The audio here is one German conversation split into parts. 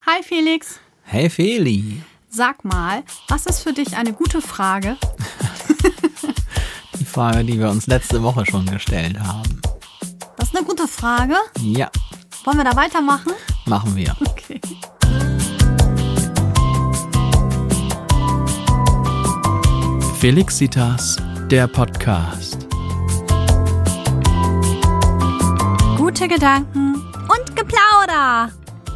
Hi Felix. Hey Feli. Sag mal, was ist für dich eine gute Frage? Die Frage, die wir uns letzte Woche schon gestellt haben. Das ist eine gute Frage. Ja. Wollen wir da weitermachen? Machen wir. Okay. Felixitas, der Podcast. Gute Gedanken und Geplauder.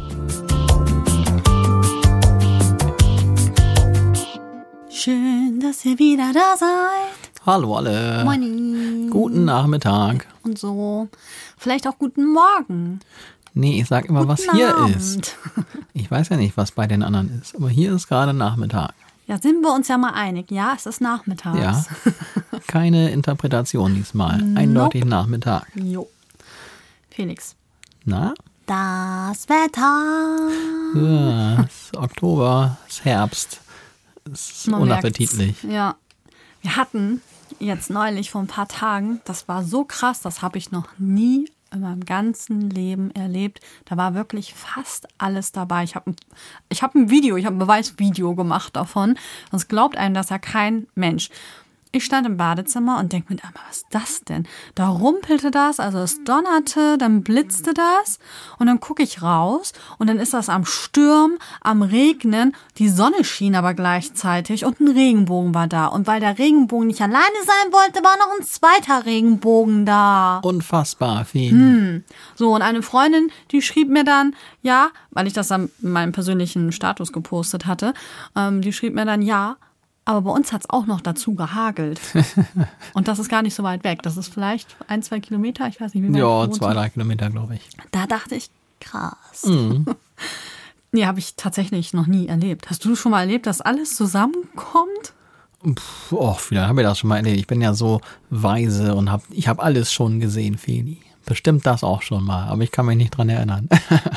Schön, dass ihr wieder da seid. Hallo alle. Moin. Guten Nachmittag. Und so. Vielleicht auch guten Morgen. Nee, ich sag immer, Guten was hier Abend. ist. Ich weiß ja nicht, was bei den anderen ist, aber hier ist gerade Nachmittag. Ja, sind wir uns ja mal einig. Ja, es ist nachmittags. Ja. Keine Interpretation diesmal. Eindeutig Nachmittag. Jo. Felix. Na? Das Wetter. Ja, es ist Oktober, es ist Herbst. Es ist Man unappetitlich. merkt's. Ja. Wir hatten jetzt neulich vor ein paar Tagen, das war so krass, das habe ich noch nie in meinem ganzen Leben erlebt. Da war wirklich fast alles dabei. Ich habe ein Beweisvideo gemacht davon. Sonst glaubt einem das ja kein Mensch. Ich stand im Badezimmer und denke mir einmal, was ist das denn? Da rumpelte das, also es donnerte, dann blitzte das und dann gucke ich raus und dann ist das am Stürmen, am Regnen. Die Sonne schien aber gleichzeitig und ein Regenbogen war da. Und weil der Regenbogen nicht alleine sein wollte, war noch ein zweiter Regenbogen da. Unfassbar viel. So, und eine Freundin, die schrieb mir dann, ja, weil ich das dann in meinem persönlichen Status gepostet hatte, die schrieb mir dann, ja, aber bei uns hat es auch noch dazu gehagelt. Und das ist gar nicht so weit weg. Das ist vielleicht 1-2 Kilometer, ich weiß nicht, wie weit. Ja, du wohnst. 2-3 Kilometer, glaube ich. Da dachte ich, krass. Nee, habe ich tatsächlich noch nie erlebt. Hast du schon mal erlebt, dass alles zusammenkommt? Vielleicht habe ich das schon mal erlebt. Ich bin ja so weise und ich habe alles schon gesehen, Feli. Bestimmt das auch schon mal, aber ich kann mich nicht dran erinnern.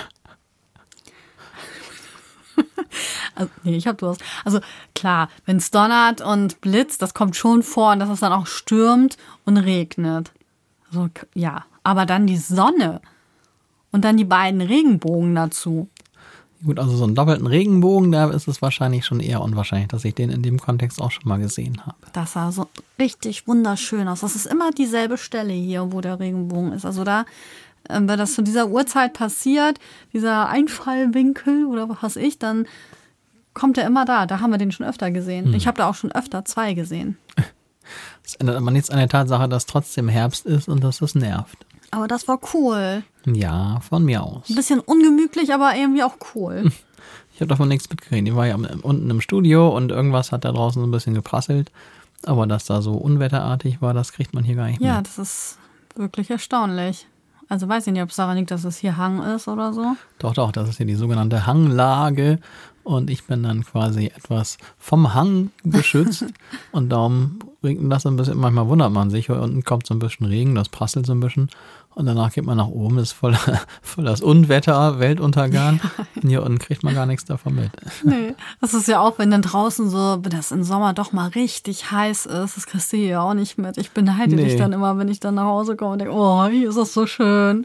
Also klar, wenn es donnert und blitzt, das kommt schon vor und dass es dann auch stürmt und regnet. Also, ja, aber dann die Sonne und dann die beiden Regenbogen dazu. Gut, also so einen doppelten Regenbogen, da ist es wahrscheinlich schon eher unwahrscheinlich, dass ich den in dem Kontext auch schon mal gesehen habe. Das sah so richtig wunderschön aus. Das ist immer dieselbe Stelle hier, wo der Regenbogen ist. Also da, wenn das zu dieser Uhrzeit passiert, dieser Einfallwinkel oder was weiß ich, dann kommt er immer da. Da haben wir den schon öfter gesehen. Ich habe da auch schon öfter 2 gesehen. Das ändert aber nichts an der Tatsache, dass trotzdem Herbst ist und dass es nervt. Aber das war cool. Ja, von mir aus. Ein bisschen ungemütlich, aber irgendwie auch cool. Ich habe davon nichts mitgekriegt. Ich war ja unten im Studio und irgendwas hat da draußen so ein bisschen geprasselt. Aber dass da so unwetterartig war, das kriegt man hier gar nicht Ja, mit. das ist wirklich erstaunlich. Also weiß ich nicht, ob es daran liegt, dass es hier Hang ist oder so. Doch, das ist hier die sogenannte Hanglage. Und ich bin dann quasi etwas vom Hang beschützt. Und darum regnet das ein bisschen. Manchmal wundert man sich, hier unten kommt so ein bisschen Regen, das prasselt so ein bisschen. Und danach geht man nach oben, ist voll das Unwetter, Weltuntergang. Und hier unten kriegt man gar nichts davon mit. Nee, das ist ja auch, wenn dann draußen so, wenn das im Sommer doch mal richtig heiß ist, das kriegst du hier ja auch nicht mit. Ich beneide dich dann immer, wenn ich dann nach Hause komme und denke, oh, hier ist das so schön.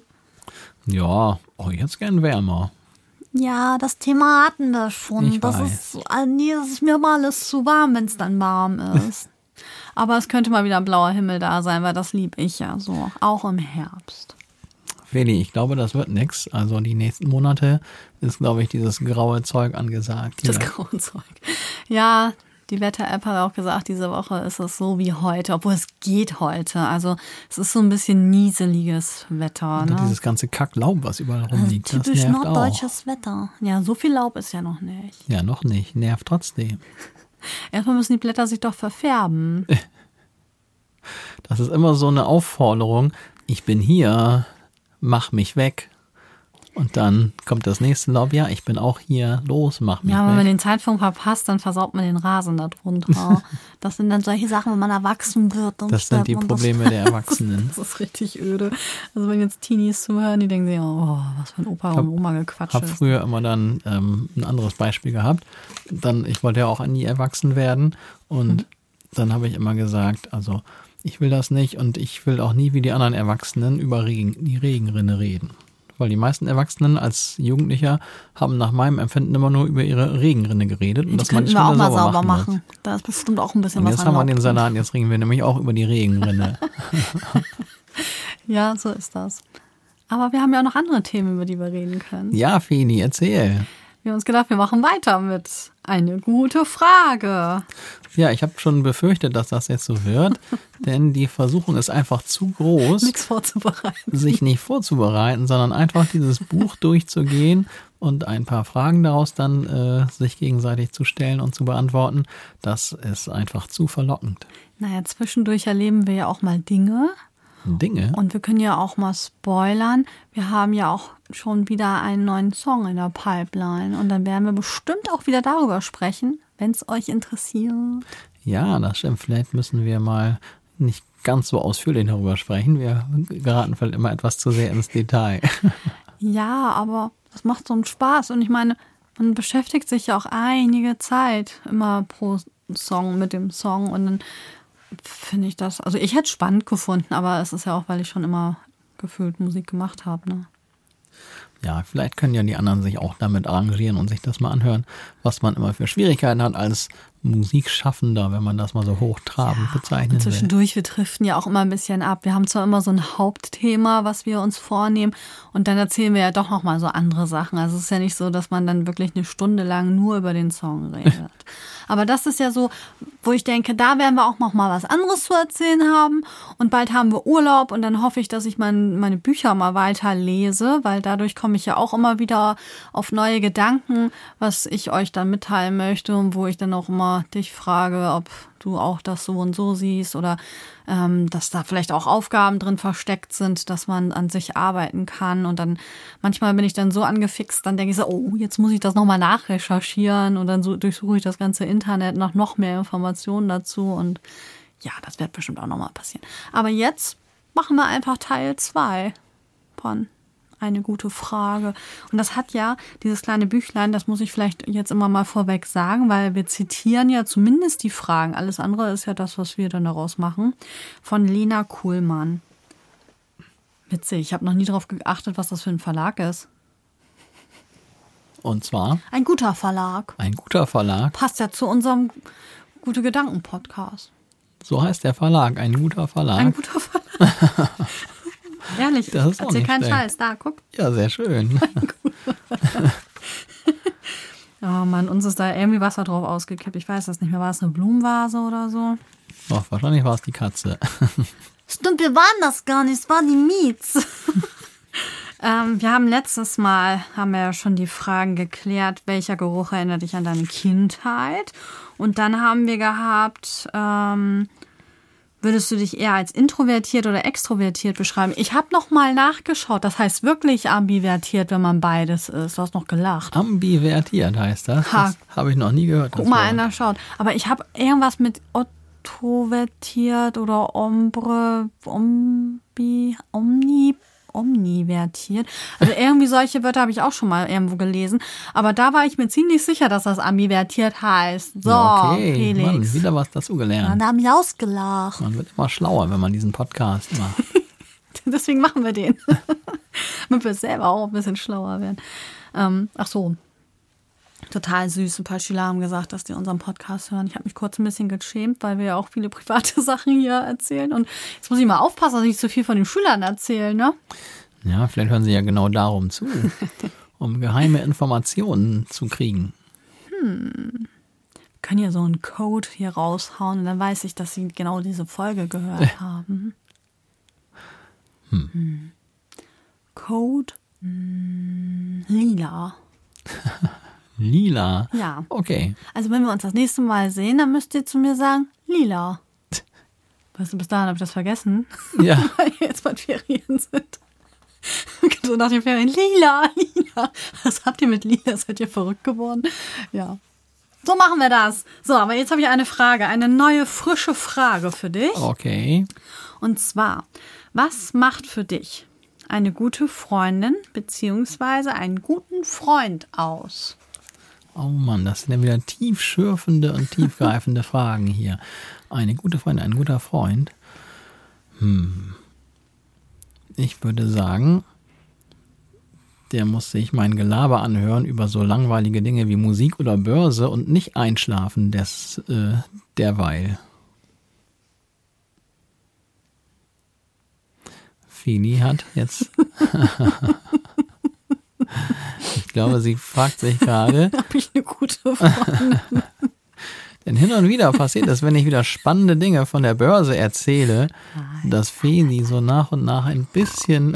Ja, jetzt gern wärmer. Ja, das Thema hatten wir schon. Ich das weiß. das ist mir mal alles zu warm, wenn es dann warm ist. Aber es könnte mal wieder ein blauer Himmel da sein, weil das lieb ich ja so, auch im Herbst. Feli, ich glaube, das wird nix. Also die nächsten Monate ist, glaube ich, dieses graue Zeug angesagt. Das Hier. graue Zeug. Ja, die Wetter-App hat auch gesagt, diese Woche ist es so wie heute, obwohl es geht heute. Also es ist so ein bisschen nieseliges Wetter. Und Ne? dieses ganze Kacklaub, was überall rumliegt, das Typisch nervt auch. norddeutsches Wetter. Ja, so viel Laub ist ja noch nicht. Ja, noch nicht. Nervt trotzdem. Erstmal müssen die Blätter sich doch verfärben. Das ist immer so eine Aufforderung. Ich bin hier, mach mich weg. Und dann kommt das nächste Laub. Ja, ich bin auch hier. Los, mach mich Ja, wenn weg. man den Zeitpunkt verpasst, dann versaut man den Rasen darunter. Das sind dann solche Sachen, wenn man erwachsen wird. Dann Das sind die sterbt man Probleme der Erwachsenen. Das ist richtig öde. Also wenn jetzt Teenies zuhören, die denken sich, oh, was für ein Opa und Oma gequatscht Ich habe ist. früher immer dann ein anderes Beispiel gehabt. Ich wollte ja auch nie erwachsen werden. Und dann habe ich immer gesagt, also ich will das nicht und ich will auch nie wie die anderen Erwachsenen über die Regenrinne reden. weil die meisten Erwachsenen als Jugendlicher haben nach meinem Empfinden immer nur über ihre Regenrinne geredet und Das könnten wir auch mal sauber machen. Da ist bestimmt auch ein bisschen und was jetzt haben wir an. den Salat, jetzt reden wir nämlich auch über die Regenrinne. Ja, so ist das. Aber wir haben ja auch noch andere Themen, über die wir reden können. Ja, Feni, erzähl. Wir haben uns gedacht, wir machen weiter mit eine gute Frage. Ja, ich habe schon befürchtet, dass das jetzt so wird, denn die Versuchung ist einfach zu groß, Nichts vorzubereiten. sich nicht vorzubereiten, sondern einfach dieses Buch durchzugehen und ein paar Fragen daraus dann sich gegenseitig zu stellen und zu beantworten. Das ist einfach zu verlockend. Naja, zwischendurch erleben wir ja auch mal Dinge. Und wir können ja auch mal spoilern. Wir haben ja auch schon wieder einen neuen Song in der Pipeline. Und dann werden wir bestimmt auch wieder darüber sprechen, wenn es euch interessiert. Ja, das stimmt. Vielleicht müssen wir mal nicht ganz so ausführlich darüber sprechen. Wir geraten vielleicht immer etwas zu sehr ins Detail. Ja, aber das macht so einen Spaß. Und ich meine, man beschäftigt sich ja auch einige Zeit immer pro Song mit dem Song. Und dann finde ich das, also ich hätte es spannend gefunden, aber es ist ja auch, weil ich schon immer gefühlt Musik gemacht habe, ne? Ja, vielleicht können ja die anderen sich auch damit arrangieren und sich das mal anhören, was man immer für Schwierigkeiten hat als Musikschaffender, wenn man das mal so hochtrabend bezeichnen will. Zwischendurch, wir driften ja auch immer ein bisschen ab. Wir haben zwar immer so ein Hauptthema, was wir uns vornehmen und dann erzählen wir ja doch noch mal so andere Sachen. Also es ist ja nicht so, dass man dann wirklich eine Stunde lang nur über den Song redet. Aber das ist ja so, wo ich denke, da werden wir auch noch mal was anderes zu erzählen haben und bald haben wir Urlaub und dann hoffe ich, dass ich meine Bücher mal weiter lese, weil dadurch komme ich ja auch immer wieder auf neue Gedanken, was ich euch dann mitteilen möchte und wo ich dann auch immer dich frage, ob du auch das so und so siehst oder dass da vielleicht auch Aufgaben drin versteckt sind, dass man an sich arbeiten kann. Und dann manchmal bin ich dann so angefixt, dann denke ich so, oh, jetzt muss ich das nochmal nachrecherchieren und dann so durchsuche ich das ganze Internet nach noch mehr Informationen dazu. Und ja, das wird bestimmt auch nochmal passieren. Aber jetzt machen wir einfach Teil 2 von eine gute Frage. Und das hat ja dieses kleine Büchlein, das muss ich vielleicht jetzt immer mal vorweg sagen, weil wir zitieren ja zumindest die Fragen. Alles andere ist ja das, was wir dann daraus machen. Von Lena Kuhlmann. Witzig, ich habe noch nie darauf geachtet, was das für ein Verlag ist. Und zwar? Ein guter Verlag. Ein guter Verlag. Passt ja zu unserem Gute-Gedanken-Podcast. So heißt der Verlag, ein guter Verlag. Ein guter Verlag. Ehrlich, das ist erzähl keinen schlecht. Scheiß. Da, guck. Ja, sehr schön. Oh Mann, uns ist da irgendwie Wasser drauf ausgekippt. Ich weiß das nicht mehr. War es eine Blumenvase oder so? Doch, wahrscheinlich war es die Katze. Stimmt, wir waren das gar nicht. Es war die Mietz. Wir haben letztes Mal, haben wir ja schon die Fragen geklärt, welcher Geruch erinnert dich an deine Kindheit? Und dann haben wir gehabt, würdest du dich eher als introvertiert oder extrovertiert beschreiben? Ich habe noch mal nachgeschaut. Das heißt wirklich ambivertiert, wenn man beides ist. Du hast noch gelacht. Ambivertiert heißt das. Das habe ich noch nie gehört. Guck mal, einer schaut. Aber ich habe irgendwas mit introvertiert oder omnivertiert. Also irgendwie solche Wörter habe ich auch schon mal irgendwo gelesen. Aber da war ich mir ziemlich sicher, dass das ambivertiert heißt. So, ja, okay. Felix. Mann, wieder was dazugelernt. Ja, da haben wir ausgelacht. Man wird immer schlauer, wenn man diesen Podcast macht. Deswegen machen wir den. Damit wir selber auch ein bisschen schlauer werden. Ach so. Total süß. Ein paar Schüler haben gesagt, dass die unseren Podcast hören. Ich habe mich kurz ein bisschen geschämt, weil wir ja auch viele private Sachen hier erzählen. Und jetzt muss ich mal aufpassen, dass ich nicht zu viel von den Schülern erzähle, ne? Ja, vielleicht hören sie ja genau darum zu, um geheime Informationen zu kriegen. Wir können ja so einen Code hier raushauen und dann weiß ich, dass sie genau diese Folge gehört haben. Code lila. Lila? Ja. Okay. Also wenn wir uns das nächste Mal sehen, dann müsst ihr zu mir sagen, lila. Weißt du, bis dahin habe ich das vergessen. Ja. Weil jetzt bald Ferien sind. So nach den Ferien, lila. Was habt ihr mit lila? Seid ihr verrückt geworden? Ja. So machen wir das. So, aber jetzt habe ich eine Frage, eine neue, frische Frage für dich. Okay. Und zwar, was macht für dich eine gute Freundin bzw. einen guten Freund aus? Oh Mann, das sind ja wieder tiefschürfende und tiefgreifende Fragen hier. Eine gute Freundin, ein guter Freund. Ich würde sagen, der muss sich mein Gelaber anhören über so langweilige Dinge wie Musik oder Börse und nicht einschlafen derweil. Fini hat jetzt... Ich glaube, sie fragt sich gerade... Habe ich eine gute Freundin? Denn hin und wieder passiert es, wenn ich wieder spannende Dinge von der Börse erzähle, dass Fini so nach und nach ein bisschen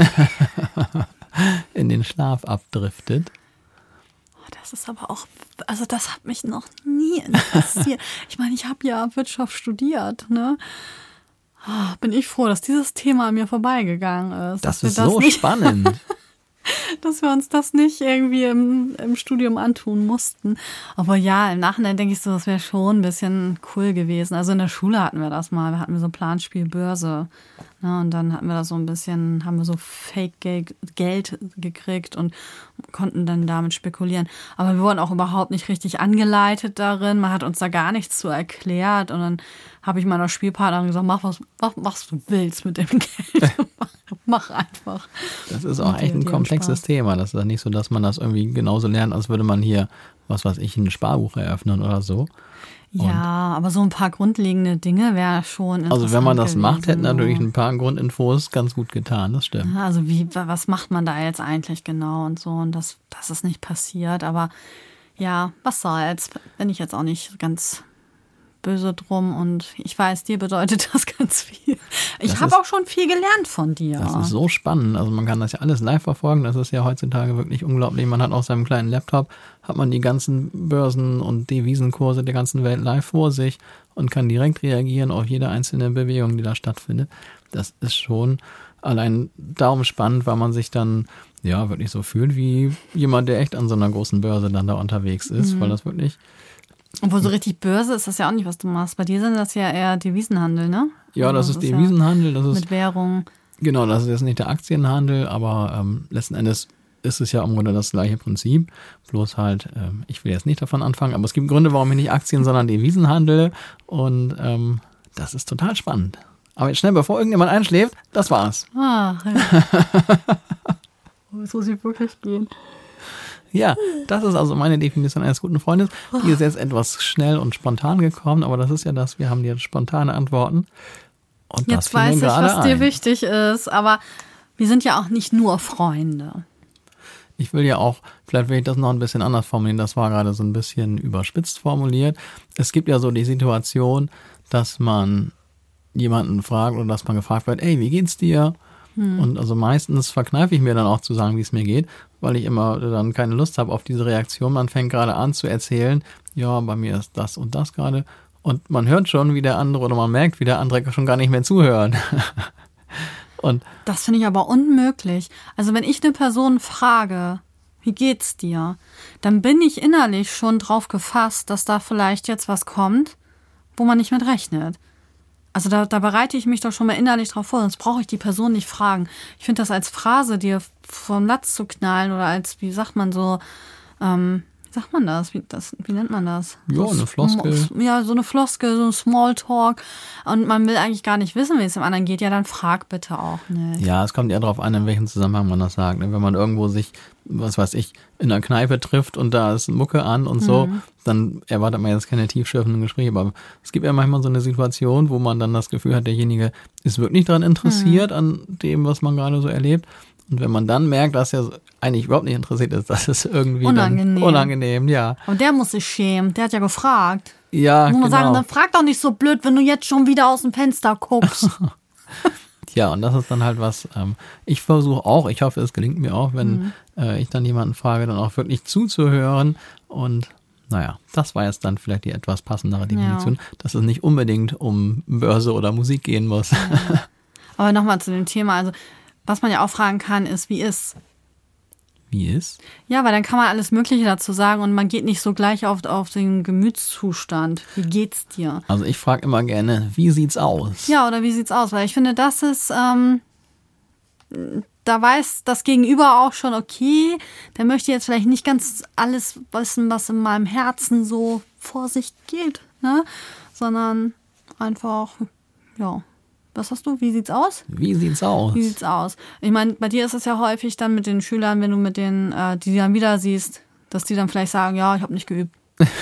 in den Schlaf abdriftet. Das ist aber auch, also das hat mich noch nie interessiert. Ich meine, ich habe ja Wirtschaft studiert, ne? Bin ich froh, dass dieses Thema an mir vorbeigegangen ist. Das ist so spannend. Dass wir uns das nicht irgendwie im Studium antun mussten. Aber ja, im Nachhinein denke ich so, das wäre schon ein bisschen cool gewesen. Also in der Schule hatten wir das mal. Wir hatten so Planspiel Börse. Ne, und dann hatten wir da so ein bisschen, haben wir so Fake-Geld gekriegt und konnten dann damit spekulieren. Aber wir wurden auch überhaupt nicht richtig angeleitet darin. Man hat uns da gar nichts zu erklärt. Und dann habe ich meiner Spielpartnerin gesagt, mach was du willst mit dem Geld. Mach einfach. Das ist auch echt ein komplexes Thema. Das ist ja nicht so, dass man das irgendwie genauso lernt, als würde man hier, was weiß ich, ein Sparbuch eröffnen oder so. Ja, aber so ein paar grundlegende Dinge wäre schon interessant. Also wenn man das gewesen. macht, hätten natürlich ein paar Grundinfos ganz gut getan, das stimmt. Ja, also was macht man da jetzt eigentlich genau und so, und das ist nicht passiert, aber ja, was soll's, bin ich jetzt auch nicht ganz böse drum, und ich weiß, dir bedeutet das ganz viel. Ich habe auch schon viel gelernt von dir. Das ist so spannend, also man kann das ja alles live verfolgen, das ist ja heutzutage wirklich unglaublich. Man hat auf seinem kleinen Laptop, hat man die ganzen Börsen und Devisenkurse der ganzen Welt live vor sich und kann direkt reagieren auf jede einzelne Bewegung, die da stattfindet. Das ist schon allein darum spannend, weil man sich dann ja wirklich so fühlt wie jemand, der echt an so einer großen Börse dann da unterwegs ist, weil das wirklich... Obwohl so richtig Börse ist das ja auch nicht, was du machst. Bei dir sind das ja eher Devisenhandel, ne? Ja, das ist Devisenhandel. Das ist mit Währung. Genau, das ist jetzt nicht der Aktienhandel, aber letzten Endes ist es ja im Grunde das gleiche Prinzip. Bloß halt, ich will jetzt nicht davon anfangen, aber es gibt Gründe, warum ich nicht Aktien, sondern Devisen handle. Und das ist total spannend. Aber jetzt schnell, bevor irgendjemand einschläft, das war's. Ja. Es muss ich wirklich gehen. Ja, das ist also meine Definition eines guten Freundes. Die ist jetzt etwas schnell und spontan gekommen, aber das ist ja das, wir haben jetzt spontane Antworten. Und das jetzt weiß ich, was dir wichtig ist, aber wir sind ja auch nicht nur Freunde. Ich will ja auch, vielleicht will ich das noch ein bisschen anders formulieren, das war gerade so ein bisschen überspitzt formuliert. Es gibt ja so die Situation, dass man jemanden fragt oder dass man gefragt wird, ey, wie geht's dir? Und also meistens verkneife ich mir dann auch zu sagen, wie es mir geht, weil ich immer dann keine Lust habe auf diese Reaktion. Man fängt gerade an zu erzählen, ja, bei mir ist das und das gerade. Und man hört schon, wie der andere, oder man merkt, wie der andere schon gar nicht mehr zuhört. Und das finde ich aber unmöglich. Also wenn ich eine Person frage, wie geht's dir, dann bin ich innerlich schon drauf gefasst, dass da vielleicht jetzt was kommt, wo man nicht mit rechnet. Also da bereite ich mich doch schon mal innerlich drauf vor, sonst brauche ich die Person nicht fragen. Ich finde das als Phrase, dir vom Latz zu knallen, oder als, wie sagt man so, wie sagt man das? Wie nennt man das? Ja, so eine Floskel. Ja, so eine Floskel, so ein Smalltalk. Und man will eigentlich gar nicht wissen, wie es dem anderen geht. Ja, dann frag bitte auch nicht. Ja, es kommt eher darauf an, in welchem Zusammenhang man das sagt. Wenn man irgendwo sich, was weiß ich, in einer Kneipe trifft und da ist Mucke an und so, dann erwartet man jetzt keine tiefschürfenden Gespräche. Aber es gibt ja manchmal so eine Situation, wo man dann das Gefühl hat, derjenige ist wirklich daran interessiert, an dem, was man gerade so erlebt. Und wenn man dann merkt, dass er eigentlich überhaupt nicht interessiert ist, das ist irgendwie unangenehm, ja. Und der muss sich schämen, der hat ja gefragt. Ja, muss man genau. sagen, dann frag doch nicht so blöd, wenn du jetzt schon wieder aus dem Fenster guckst. Ja, und das ist dann halt was, ich versuche auch, ich hoffe, es gelingt mir auch, wenn ich dann jemanden frage, dann auch wirklich zuzuhören. Und naja, das war jetzt dann vielleicht die etwas passendere Definition, dass es nicht unbedingt um Börse oder Musik gehen muss. Aber nochmal zu dem Thema, also was man ja auch fragen kann, ist, wie ist? Wie ist? Ja, weil dann kann man alles Mögliche dazu sagen und man geht nicht so gleich auf den Gemütszustand. Wie geht's dir? Also ich frage immer gerne, wie sieht's aus? Ja, oder wie sieht's aus? Weil ich finde, das ist, da weiß das Gegenüber auch schon, okay, der möchte jetzt vielleicht nicht ganz alles wissen, was in meinem Herzen so vor sich geht, ne? Sondern einfach, ja, Was hast du? Wie sieht's aus? Wie sieht's aus? Wie sieht's aus? Ich meine, bei dir ist es ja häufig dann mit den Schülern, wenn du mit denen, die dann wieder siehst, dass die dann vielleicht sagen, ja, ich habe nicht geübt.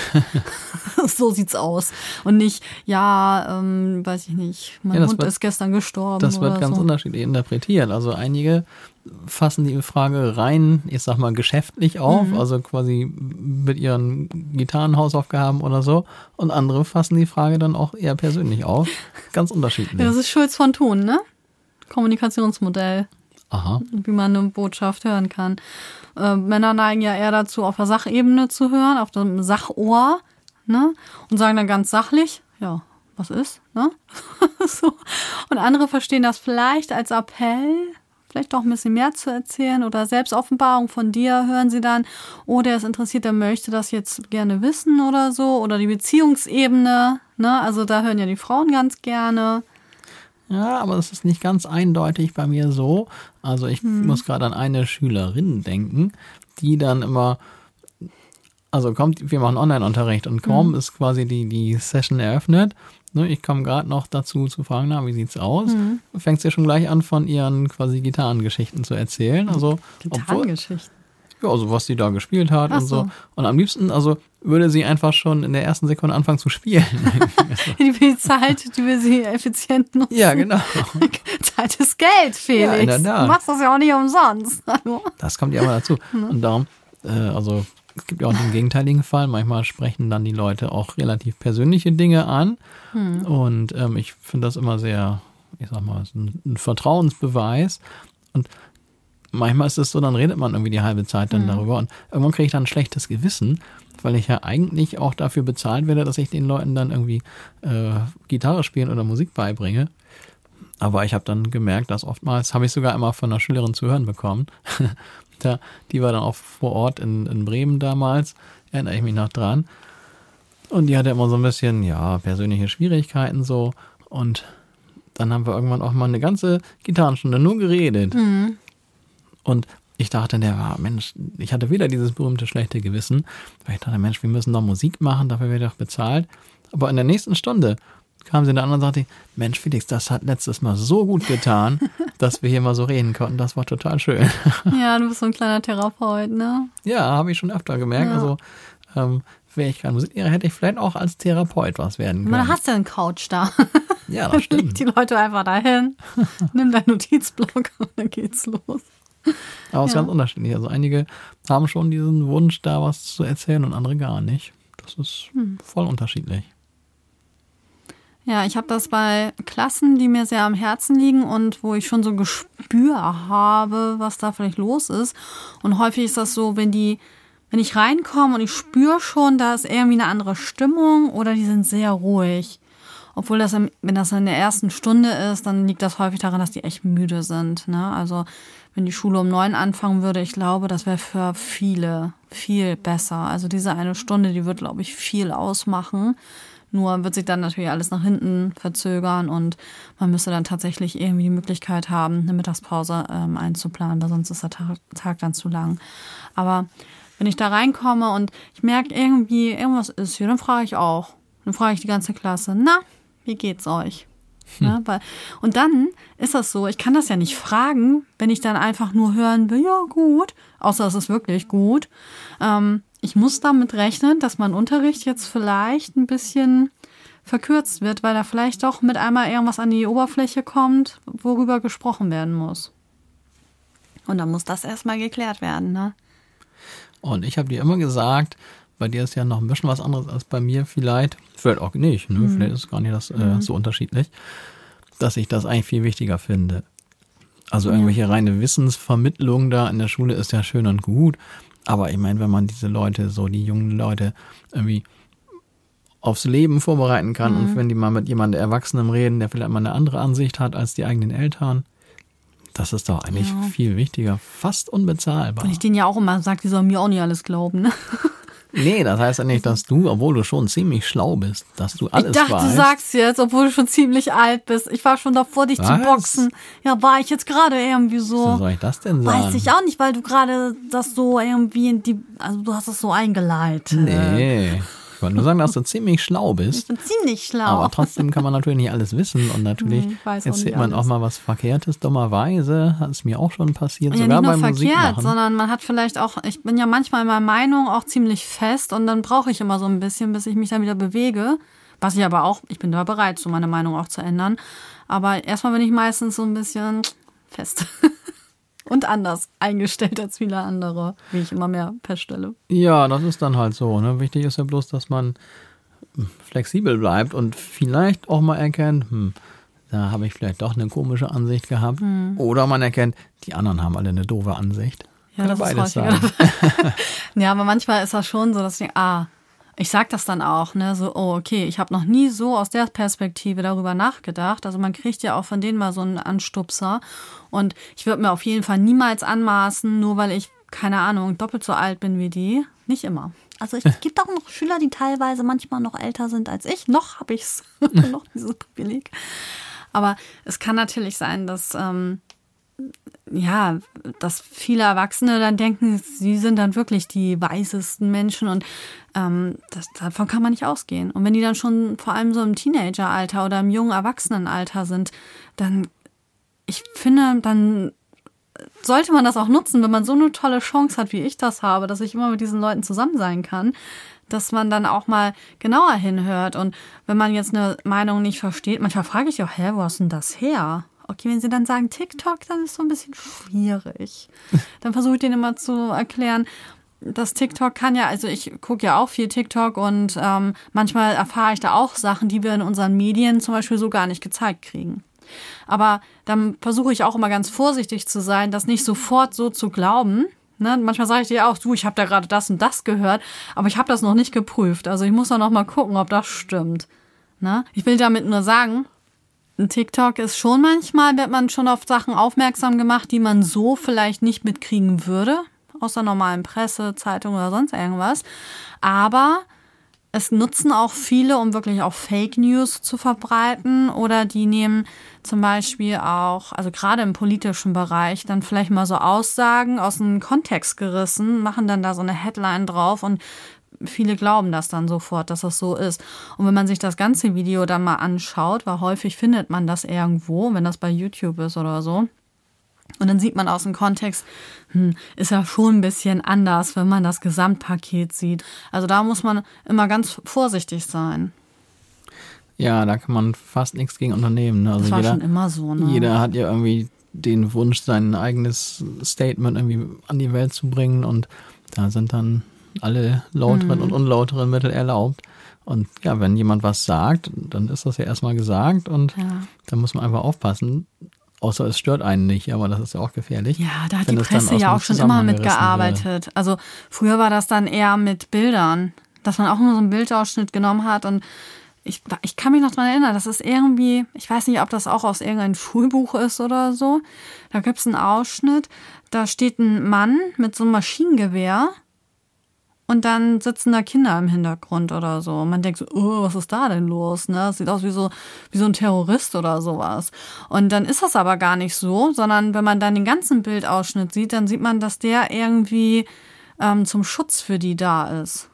So sieht's aus. Und nicht, ja, weiß ich nicht, mein Hund ist gestern gestorben. Das wird ganz unterschiedlich interpretiert. Also einige fassen die Frage rein, ich sag mal, geschäftlich auf, also quasi mit ihren Gitarrenhausaufgaben oder so. Und andere fassen die Frage dann auch eher persönlich auf. Ganz unterschiedlich. Ja, das ist Schulz von Thun, ne? Kommunikationsmodell. Aha. Wie man eine Botschaft hören kann. Männer neigen ja eher dazu, auf der Sachebene zu hören, auf dem Sachohr, ne? Und sagen dann ganz sachlich, ja, was ist, ne? So. Und andere verstehen das vielleicht als Appell, vielleicht doch ein bisschen mehr zu erzählen oder Selbstoffenbarung von dir hören sie dann, oh, der ist interessiert, der möchte das jetzt gerne wissen oder so. Oder die Beziehungsebene, ne? Also da hören ja die Frauen ganz gerne. Ja, aber das ist nicht ganz eindeutig bei mir so. Also ich muss gerade an eine Schülerin denken, die dann immer, also wir machen Online-Unterricht und kaum ist quasi die Session eröffnet, ne, ich komme gerade noch dazu zu fragen, na, wie sieht's aus? Fängt sie schon gleich an, von ihren quasi Gitarrengeschichten zu erzählen. Also Gitarrengeschichten? Ja, also was sie da gespielt hat und so. Und am liebsten, also würde sie einfach schon in der ersten Sekunde anfangen zu spielen. Die will Zeit, die will sie effizient nutzen. Ja, genau. Zeit ist Geld, Felix. Ja, in der Tat. Du machst das ja auch nicht umsonst. Das kommt ja immer dazu. Und darum, also es gibt ja auch den gegenteiligen Fall. Manchmal sprechen dann die Leute auch relativ persönliche Dinge an. Und ich finde das immer sehr, ich sag mal, ein Vertrauensbeweis. Und manchmal ist es so, dann redet man irgendwie die halbe Zeit dann darüber und irgendwann kriege ich dann ein schlechtes Gewissen, weil ich ja eigentlich auch dafür bezahlt werde, dass ich den Leuten dann irgendwie Gitarre spielen oder Musik beibringe. Aber ich habe dann gemerkt, dass oftmals, habe ich sogar immer von einer Schülerin zu hören bekommen, die war dann auch vor Ort in Bremen damals, erinnere ich mich noch dran. Und die hatte immer so ein bisschen, ja, persönliche Schwierigkeiten so. Und dann haben wir irgendwann auch mal eine ganze Gitarrenstunde nur geredet. Und ich dachte, Mensch, ich hatte wieder dieses berühmte schlechte Gewissen, weil ich dachte, Mensch, wir müssen doch Musik machen, dafür wird doch bezahlt. Aber in der nächsten Stunde kam sie dann und sagte, Mensch, Felix, das hat letztes Mal so gut getan, dass wir hier mal so reden konnten. Das war total schön. Ja, du bist so ein kleiner Therapeut, ne? Ja, habe ich schon öfter gemerkt. Ja. Also, wäre ich kein Musiklehrer, hätte ich vielleicht auch als Therapeut was werden können. Man hast ja einen Couch da. Ja, das stimmt. Leg die Leute einfach dahin, nimm deinen Notizblock und dann geht's los. Aber es ist ganz unterschiedlich. Also einige haben schon diesen Wunsch, da was zu erzählen und andere gar nicht. Das ist voll unterschiedlich. Ja, ich habe das bei Klassen, die mir sehr am Herzen liegen und wo ich schon so ein Gespür habe, was da vielleicht los ist. Und häufig ist das so, wenn ich reinkomme und ich spüre schon, da ist irgendwie eine andere Stimmung oder die sind sehr ruhig. Obwohl wenn das in der ersten Stunde ist, dann liegt das häufig daran, dass die echt müde sind. Ne? Also wenn die Schule um 9 anfangen würde, ich glaube, das wäre für viele viel besser. Also diese eine Stunde, die wird, glaube ich, viel ausmachen. Nur wird sich dann natürlich alles nach hinten verzögern und man müsste dann tatsächlich irgendwie die Möglichkeit haben, eine Mittagspause einzuplanen, weil sonst ist der Tag dann zu lang. Aber wenn ich da reinkomme und ich merke irgendwie, irgendwas ist hier, dann frage ich auch. Dann frage ich die ganze Klasse, na, wie geht's euch? Ja, und dann ist das so, ich kann das ja nicht fragen, wenn ich dann einfach nur hören will, ja gut, außer es ist wirklich gut. Ich muss damit rechnen, dass mein Unterricht jetzt vielleicht ein bisschen verkürzt wird, weil da vielleicht doch mit einmal irgendwas an die Oberfläche kommt, worüber gesprochen werden muss. Und dann muss das erstmal geklärt werden, ne? Und ich habe dir immer gesagt, bei dir ist ja noch ein bisschen was anderes als bei mir vielleicht auch nicht, ne? Vielleicht ist es gar nicht so unterschiedlich, dass ich das eigentlich viel wichtiger finde. Also irgendwelche reine Wissensvermittlung da in der Schule ist ja schön und gut, aber ich meine, wenn man diese Leute, so die jungen Leute irgendwie aufs Leben vorbereiten kann und wenn die mal mit jemandem Erwachsenem reden, der vielleicht mal eine andere Ansicht hat als die eigenen Eltern, das ist doch eigentlich viel wichtiger, fast unbezahlbar. Und ich denen ja auch immer sage, die sollen mir auch nicht alles glauben, ne? Nee, das heißt ja nicht, dass du, obwohl du schon ziemlich schlau bist, dass du alles weißt. Ich dachte, du sagst jetzt, obwohl du schon ziemlich alt bist. Ich war schon davor, dich zu boxen. Ja, war ich jetzt gerade irgendwie so. Wie soll ich das denn sagen? Weiß ich auch nicht, weil du gerade das so irgendwie also du hast das so eingeleitet. Nee. Ich wollte nur sagen, dass du ziemlich schlau bist. Ich bin ziemlich schlau. Aber trotzdem kann man natürlich nicht alles wissen. Und natürlich erzählt man auch mal was Verkehrtes. Dummerweise hat es mir auch schon passiert. Ja, sogar nicht nur beim verkehrt, Musikmachen. sondern man hat vielleicht auch, ich bin ja manchmal in meiner Meinung auch ziemlich fest und dann brauche ich immer so ein bisschen, bis ich mich dann wieder bewege. Was ich aber auch, ich bin da bereit, so meine Meinung auch zu ändern. Aber erstmal bin ich meistens so ein bisschen fest. Und anders eingestellt als viele andere, wie ich immer mehr feststelle. Ja, das ist dann halt so. Ne? Wichtig ist ja bloß, dass man flexibel bleibt und vielleicht auch mal erkennt, da habe ich vielleicht doch eine komische Ansicht gehabt. Oder man erkennt, die anderen haben alle eine doofe Ansicht. Ja, das ist häufiger. Ja, aber manchmal ist das schon so, dass ich sage das dann auch, ne, so, oh, okay, ich habe noch nie so aus der Perspektive darüber nachgedacht. Also man kriegt ja auch von denen mal so einen Anstupser. Und ich würde mir auf jeden Fall niemals anmaßen, nur weil ich, keine Ahnung, doppelt so alt bin wie die. Nicht immer. Also es gibt auch noch Schüler, die teilweise manchmal noch älter sind als ich. Noch habe ich es, noch dieses Privileg. Aber es kann natürlich sein, dass dass viele Erwachsene dann denken, sie sind dann wirklich die weisesten Menschen und davon kann man nicht ausgehen. Und wenn die dann schon vor allem so im Teenageralter oder im jungen Erwachsenenalter sind, dann, ich finde, dann sollte man das auch nutzen, wenn man so eine tolle Chance hat, wie ich das habe, dass ich immer mit diesen Leuten zusammen sein kann, dass man dann auch mal genauer hinhört. Und wenn man jetzt eine Meinung nicht versteht, manchmal frage ich auch, wo hast denn das her? Okay, wenn sie dann sagen TikTok, dann ist es so ein bisschen schwierig. Dann versuche ich denen immer zu erklären, dass TikTok kann ja, also ich gucke ja auch viel TikTok und manchmal erfahre ich da auch Sachen, die wir in unseren Medien zum Beispiel so gar nicht gezeigt kriegen. Aber dann versuche ich auch immer ganz vorsichtig zu sein, das nicht sofort so zu glauben. Ne? Manchmal sage ich dir auch, ich habe da gerade das und das gehört, aber ich habe das noch nicht geprüft. Also ich muss da noch mal gucken, ob das stimmt. Ne? Ich will damit nur sagen, TikTok ist schon manchmal, wird man schon auf Sachen aufmerksam gemacht, die man so vielleicht nicht mitkriegen würde, aus der normalen Presse, Zeitung oder sonst irgendwas. Aber es nutzen auch viele, um wirklich auch Fake News zu verbreiten, oder die nehmen zum Beispiel auch, also gerade im politischen Bereich, dann vielleicht mal so Aussagen aus dem Kontext gerissen, machen dann da so eine Headline drauf und viele glauben das dann sofort, dass das so ist. Und wenn man sich das ganze Video dann mal anschaut, weil häufig findet man das irgendwo, wenn das bei YouTube ist oder so, und dann sieht man aus dem Kontext, ist ja schon ein bisschen anders, wenn man das Gesamtpaket sieht. Also da muss man immer ganz vorsichtig sein. Ja, da kann man fast nichts gegen unternehmen. Ne? Also das war schon immer so. Ne? Jeder hat ja irgendwie den Wunsch, sein eigenes Statement irgendwie an die Welt zu bringen, und da sind dann alle lauteren und unlauteren Mittel erlaubt. Und ja, wenn jemand was sagt, dann ist das ja erstmal gesagt, und da muss man einfach aufpassen. Außer es stört einen nicht, aber das ist ja auch gefährlich. Ja, da hat die Presse ja auch schon immer mitgearbeitet. Also früher war das dann eher mit Bildern, dass man auch nur so einen Bildausschnitt genommen hat. Und ich kann mich noch dran erinnern, das ist irgendwie, ich weiß nicht, ob das auch aus irgendeinem Schulbuch ist oder so. Da gibt es einen Ausschnitt, da steht ein Mann mit so einem Maschinengewehr. Und dann sitzen da Kinder im Hintergrund oder so. Und man denkt so, was ist da denn los? Ne? Das sieht aus wie so ein Terrorist oder sowas. Und dann ist das aber gar nicht so, sondern wenn man dann den ganzen Bildausschnitt sieht, dann sieht man, dass der irgendwie zum Schutz für die da ist.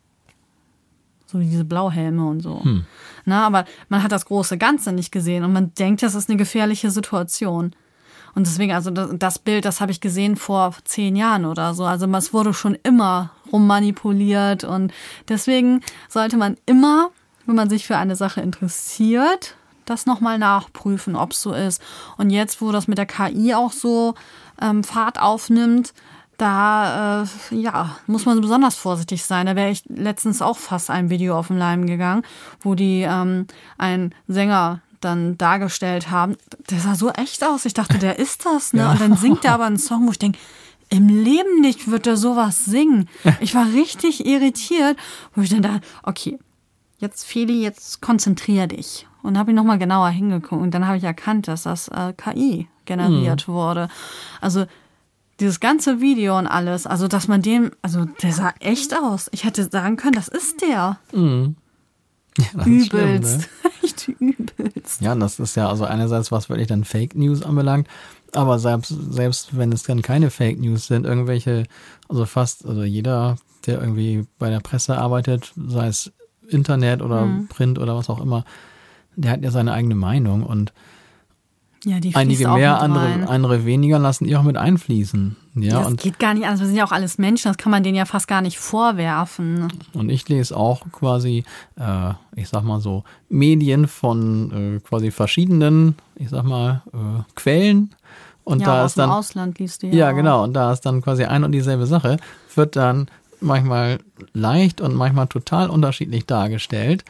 So wie diese Blauhelme und so. Na, aber man hat das große Ganze nicht gesehen und man denkt, das ist eine gefährliche Situation. Und deswegen, also das Bild, das habe ich gesehen vor 10 Jahren oder so. Also es wurde schon immer rummanipuliert, und deswegen sollte man immer, wenn man sich für eine Sache interessiert, das nochmal nachprüfen, ob es so ist. Und jetzt, wo das mit der KI auch so Fahrt aufnimmt, da muss man besonders vorsichtig sein. Da wäre ich letztens auch fast ein Video auf den Leim gegangen, wo die einen Sänger dann dargestellt haben. Der sah so echt aus. Ich dachte, der ist das, ne? Ja. Und dann singt er aber einen Song, wo ich denke, im Leben nicht wird er sowas singen. Ich war richtig irritiert, wo ich dann dachte, okay, jetzt Feli, jetzt konzentrier dich. Und habe ich nochmal genauer hingeguckt und dann habe ich erkannt, dass das KI generiert wurde. Also dieses ganze Video und alles, also dass man der sah echt aus. Ich hätte sagen können, das ist der. Ja, das ist schlimm, Übelst. ne? Echt übelst. Ja, das ist ja also einerseits, was wirklich dann Fake News anbelangt, aber selbst wenn es dann keine Fake News sind, irgendwelche, also jeder, der irgendwie bei der Presse arbeitet, sei es Internet oder Print oder was auch immer, der hat ja seine eigene Meinung und Ja, die fließt einige auch mehr, mit rein. andere weniger lassen die auch mit einfließen. Ja, Das geht gar nicht anders. Wir sind ja auch alles Menschen, das kann man denen ja fast gar nicht vorwerfen. und ich lese auch quasi, ich sag mal so, Medien von quasi verschiedenen, ich sag mal, Quellen. Und Ja, da auch aus ist dem dann, Ausland liest du ja ja auch. genau, und da ist dann quasi ein und dieselbe Sache, wird dann manchmal leicht und manchmal total unterschiedlich dargestellt.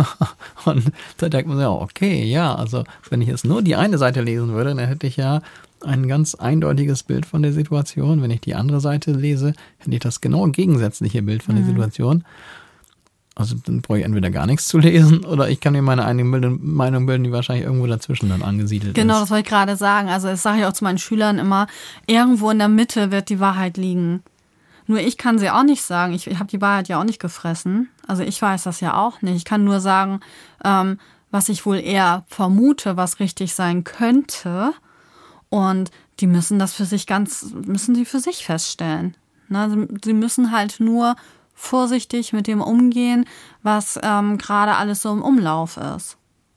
Und da denkt man sich auch, okay, ja, also wenn ich jetzt nur die eine Seite lesen würde, dann hätte ich ja ein ganz eindeutiges Bild von der Situation. Wenn ich die andere Seite lese, hätte ich das genau gegensätzliche Bild von der Situation. Also dann brauche ich entweder gar nichts zu lesen oder ich kann mir meine eigene Meinung bilden, die wahrscheinlich irgendwo dazwischen dann angesiedelt Genau, ist. das wollte ich gerade sagen. Also das sage ich auch zu meinen Schülern immer, irgendwo in der Mitte wird die Wahrheit liegen. Nur ich kann sie auch nicht sagen. Ich habe die Wahrheit ja auch nicht gefressen. Also ich weiß das ja auch nicht. Ich kann nur sagen, was ich wohl eher vermute, was richtig sein könnte. Und die müssen das müssen sie für sich feststellen. Ne? Sie müssen halt nur vorsichtig mit dem umgehen, was gerade alles so im Umlauf ist.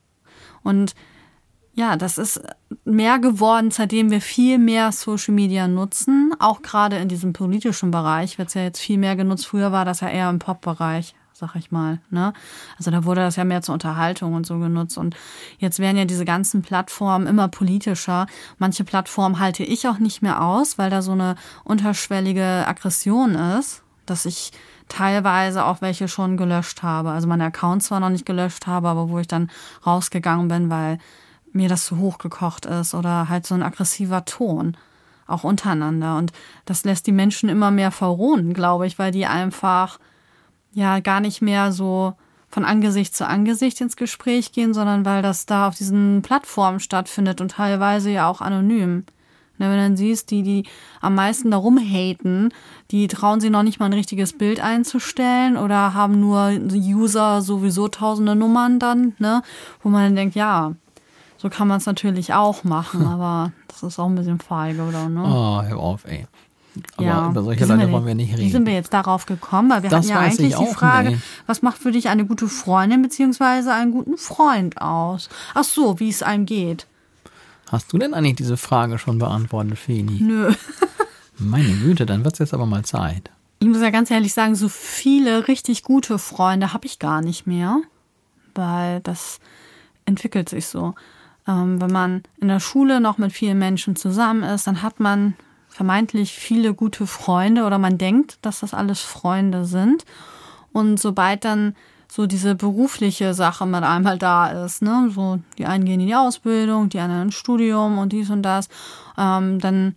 Und ja, das ist mehr geworden, seitdem wir viel mehr Social Media nutzen. Auch gerade in diesem politischen Bereich wird es ja jetzt viel mehr genutzt. Früher war das ja eher im Pop-Bereich, sag ich mal. Ne? Also da wurde das ja mehr zur Unterhaltung und so genutzt. Und jetzt werden ja diese ganzen Plattformen immer politischer. Manche Plattformen halte ich auch nicht mehr aus, weil da so eine unterschwellige Aggression ist, dass ich teilweise auch welche schon gelöscht habe. Also meine Accounts zwar noch nicht gelöscht habe, aber wo ich dann rausgegangen bin, weil mir das zu hoch gekocht ist oder halt so ein aggressiver Ton, auch untereinander. Und das lässt die Menschen immer mehr verrohen, glaube ich, weil die einfach ja gar nicht mehr so von Angesicht zu Angesicht ins Gespräch gehen, sondern weil das da auf diesen Plattformen stattfindet und teilweise ja auch anonym. Wenn du dann siehst, die am meisten da rumhaten, die trauen sich noch nicht mal ein richtiges Bild einzustellen oder haben nur User sowieso tausende Nummern dann, ne, wo man dann denkt, ja, so kann man es natürlich auch machen, aber das ist auch ein bisschen feige, oder? Ne? Oh, hör auf, ey. Aber ja, über solche Leute wollen wir nicht reden. Wie sind wir jetzt darauf gekommen? Weil wir Das hatten ja weiß eigentlich ich die auch Frage, nicht. was macht für dich eine gute Freundin bzw. einen guten Freund aus? Ach so, wie es einem geht. Hast du denn eigentlich diese Frage schon beantwortet, Feni? Nö. Meine Güte, dann wird's jetzt aber mal Zeit. Ich muss ja ganz ehrlich sagen, so viele richtig gute Freunde habe ich gar nicht mehr, weil das entwickelt sich so. Wenn man in der Schule noch mit vielen Menschen zusammen ist, dann hat man vermeintlich viele gute Freunde oder man denkt, dass das alles Freunde sind. Und sobald dann so diese berufliche Sache mit einem halt da ist, ne, so die einen gehen in die Ausbildung, die anderen ins Studium und dies und das, dann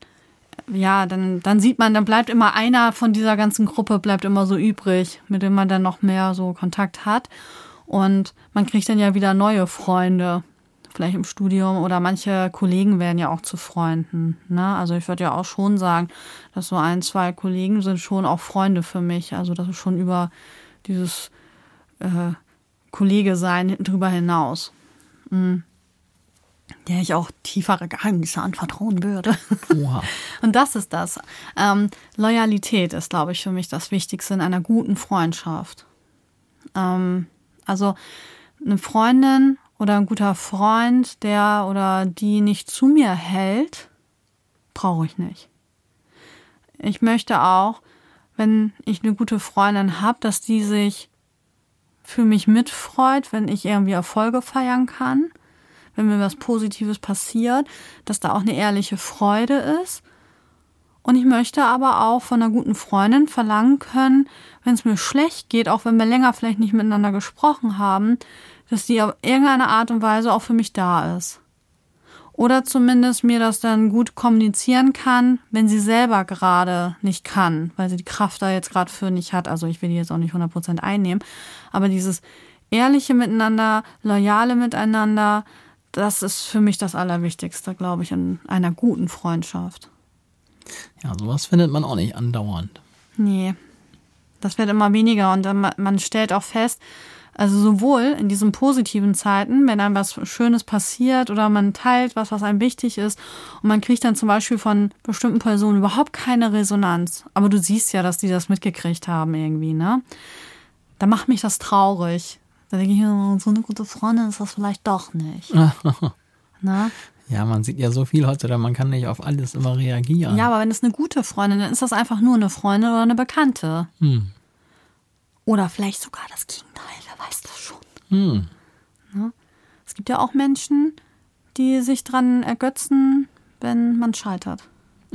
sieht man, dann bleibt immer einer von dieser ganzen Gruppe bleibt immer so übrig, mit dem man dann noch mehr so Kontakt hat. Und man kriegt dann ja wieder neue Freunde. Vielleicht im Studium oder manche Kollegen werden ja auch zu Freunden. Ne? Also ich würde ja auch schon sagen, dass so 1, 2 Kollegen sind schon auch Freunde für mich. Also das ist schon über dieses Kollege sein drüber hinaus. Der ich auch tiefere Geheimnisse anvertrauen würde. Oha. Und das ist das. Loyalität ist, glaube ich, für mich das Wichtigste in einer guten Freundschaft. Also eine Freundin oder ein guter Freund, der oder die nicht zu mir hält, brauche ich nicht. Ich möchte auch, wenn ich eine gute Freundin habe, dass die sich für mich mitfreut, wenn ich irgendwie Erfolge feiern kann, wenn mir was Positives passiert, dass da auch eine ehrliche Freude ist. Und ich möchte aber auch von einer guten Freundin verlangen können, wenn es mir schlecht geht, auch wenn wir länger vielleicht nicht miteinander gesprochen haben, dass die auf irgendeine Art und Weise auch für mich da ist. Oder zumindest mir das dann gut kommunizieren kann, wenn sie selber gerade nicht kann, weil sie die Kraft da jetzt gerade für nicht hat. Also ich will die jetzt auch nicht 100% einnehmen. Aber dieses ehrliche Miteinander, loyale Miteinander, das ist für mich das Allerwichtigste, glaube ich, in einer guten Freundschaft. Ja, sowas findet man auch nicht andauernd. Nee, das wird immer weniger und man stellt auch fest, Also sowohl in diesen positiven Zeiten, wenn einem was Schönes passiert oder man teilt was einem wichtig ist und man kriegt dann zum Beispiel von bestimmten Personen überhaupt keine Resonanz. Aber du siehst ja, dass die das mitgekriegt haben irgendwie, ne? Da macht mich das traurig. Da denke ich, so eine gute Freundin ist das vielleicht doch nicht. Na? Ja, man sieht ja so viel heutzutage, man kann nicht auf alles immer reagieren. Ja, aber wenn es eine gute Freundin ist, dann ist das einfach nur eine Freundin oder eine Bekannte. Oder vielleicht sogar das Gegenteil, wer weiß das schon. Ja? Es gibt ja auch Menschen, die sich dran ergötzen, wenn man scheitert.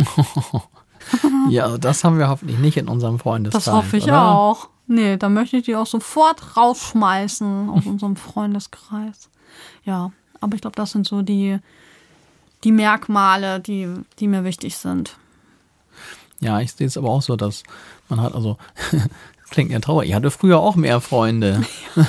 Ja, also das haben wir hoffentlich nicht in unserem Freundeskreis. Das hoffe ich oder? auch. Nee, da möchte ich die auch sofort rausschmeißen aus unserem Freundeskreis. Ja, aber ich glaube, das sind so die Merkmale, die mir wichtig sind. Ja, ich sehe es aber auch so, dass man hat, also, klingt ja traurig, ich hatte früher auch mehr Freunde.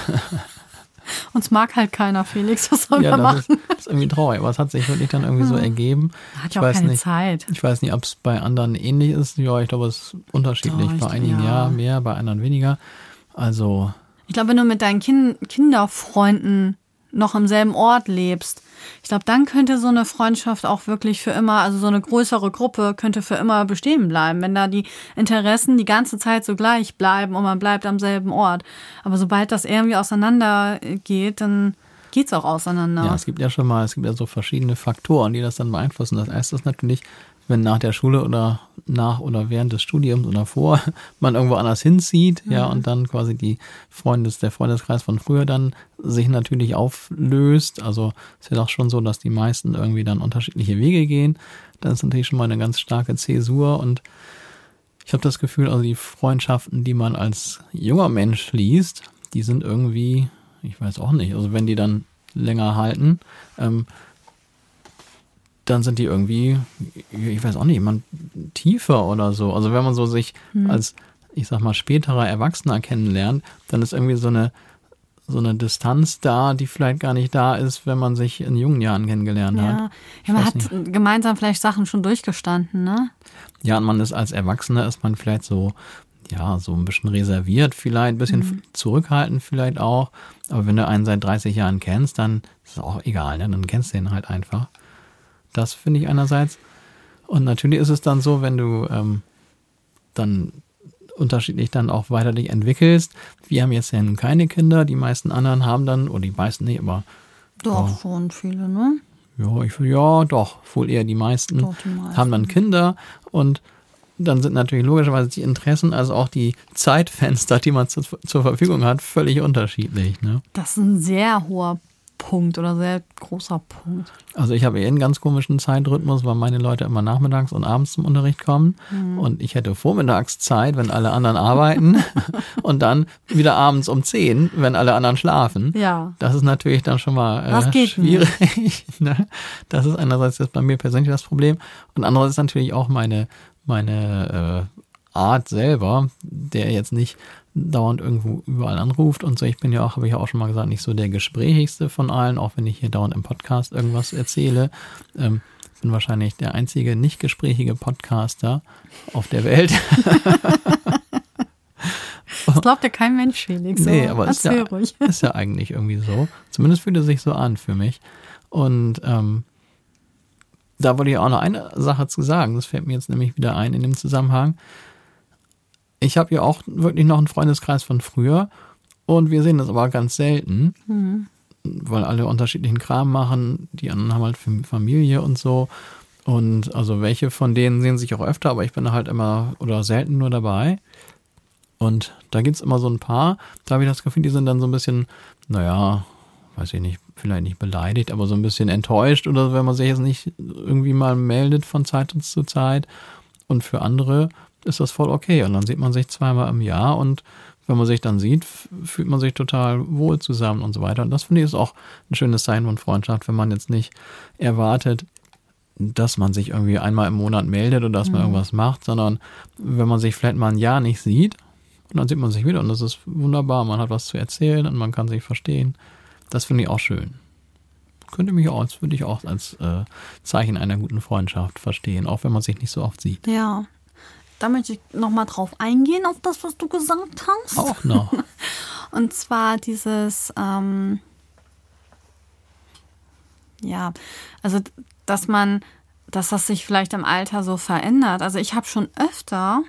Uns mag halt keiner, Felix, was soll Ja, man machen? das ist irgendwie traurig, aber es hat sich wirklich dann irgendwie so ergeben. Hat ja auch keine Zeit. Ich weiß nicht, ob es bei anderen ähnlich ist. Ja, ich glaube, es ist unterschiedlich. Doch, bei einigen ja mehr, bei anderen weniger. Also. Ich glaube, wenn du mit deinen Kinderfreunden noch am selben Ort lebst, ich glaube, dann könnte so eine Freundschaft auch wirklich für immer, also so eine größere Gruppe könnte für immer bestehen bleiben, wenn da die Interessen die ganze Zeit so gleich bleiben und man bleibt am selben Ort. Aber sobald das irgendwie auseinander geht, dann geht's auch auseinander. Ja, es gibt ja so verschiedene Faktoren, die das dann beeinflussen. Das erste ist natürlich, wenn nach der Schule oder nach oder während des Studiums oder vor man irgendwo anders hinzieht, ja, und dann quasi der Freundeskreis von früher dann sich natürlich auflöst. Also ist ja doch schon so, dass die meisten irgendwie dann unterschiedliche Wege gehen. Das ist natürlich schon mal eine ganz starke Zäsur und ich habe das Gefühl, also die Freundschaften, die man als junger Mensch schließt, die sind irgendwie, ich weiß auch nicht, also wenn die dann länger halten, dann sind die irgendwie, ich weiß auch nicht, man tiefer oder so. Also wenn man so sich als, ich sag mal, späterer Erwachsener kennenlernt, dann ist irgendwie so eine Distanz da, die vielleicht gar nicht da ist, wenn man sich in jungen Jahren kennengelernt hat. Ja, man hat gemeinsam vielleicht Sachen schon durchgestanden, ne? Ja, und man ist als Erwachsener, ist man vielleicht so, ja, so ein bisschen reserviert vielleicht, ein bisschen zurückhaltend vielleicht auch. Aber wenn du einen seit 30 Jahren kennst, dann ist es auch egal, ne? Dann kennst du ihn halt einfach. Das finde ich einerseits. Und natürlich ist es dann so, wenn du dann unterschiedlich dann auch weiter dich entwickelst. Wir haben jetzt ja nun keine Kinder, die meisten anderen haben dann, oder die meisten nicht, aber doch, schon viele, ne? Ja, doch, wohl eher die meisten haben dann Kinder und dann sind natürlich logischerweise die Interessen, also auch die Zeitfenster, die man zur Verfügung hat, völlig unterschiedlich, ne? Das ist ein sehr hoher Punkt oder sehr großer Punkt. Also ich habe einen ganz komischen Zeitrhythmus, weil meine Leute immer nachmittags und abends zum Unterricht kommen und ich hätte vormittags Zeit, wenn alle anderen arbeiten und dann wieder abends um 10, wenn alle anderen schlafen. Ja. Das ist natürlich dann schon mal schwierig. Ne? Das ist einerseits jetzt bei mir persönlich das Problem und andererseits natürlich auch meine Art selber, der jetzt nicht dauernd irgendwo überall anruft und so. Ich bin ja auch, habe ich ja auch schon mal gesagt, nicht so der gesprächigste von allen, auch wenn ich hier dauernd im Podcast irgendwas erzähle. Bin wahrscheinlich der einzige nicht gesprächige Podcaster auf der Welt. Das glaubt ja kein Mensch, Felix. Nee, aber ist ja eigentlich irgendwie so. Zumindest fühlt es sich so an für mich. Und da wollte ich auch noch eine Sache zu sagen. Das fällt mir jetzt nämlich wieder ein in dem Zusammenhang. Ich habe ja auch wirklich noch einen Freundeskreis von früher und wir sehen das aber ganz selten, weil alle unterschiedlichen Kram machen. Die anderen haben halt Familie und so. Und also welche von denen sehen sich auch öfter, aber ich bin halt immer oder selten nur dabei. Und da gibt's immer so ein paar, da habe ich das Gefühl, die sind dann so ein bisschen, naja, weiß ich nicht, vielleicht nicht beleidigt, aber so ein bisschen enttäuscht oder wenn man sich jetzt nicht irgendwie mal meldet von Zeit zu Zeit. Und für andere ist das voll okay. Und dann sieht man sich zweimal im Jahr und wenn man sich dann sieht, fühlt man sich total wohl zusammen und so weiter. Und das finde ich ist auch ein schönes Zeichen von Freundschaft, wenn man jetzt nicht erwartet, dass man sich irgendwie einmal im Monat meldet oder dass man irgendwas macht, sondern wenn man sich vielleicht mal ein Jahr nicht sieht und dann sieht man sich wieder und das ist wunderbar. Man hat was zu erzählen und man kann sich verstehen. Das finde ich auch schön. Würde ich auch als Zeichen einer guten Freundschaft verstehen, auch wenn man sich nicht so oft sieht. Ja. Da möchte ich nochmal drauf eingehen, auf das, was du gesagt hast. Auch noch. Und zwar dieses, also dass das sich vielleicht im Alter so verändert. Also ich habe schon öfter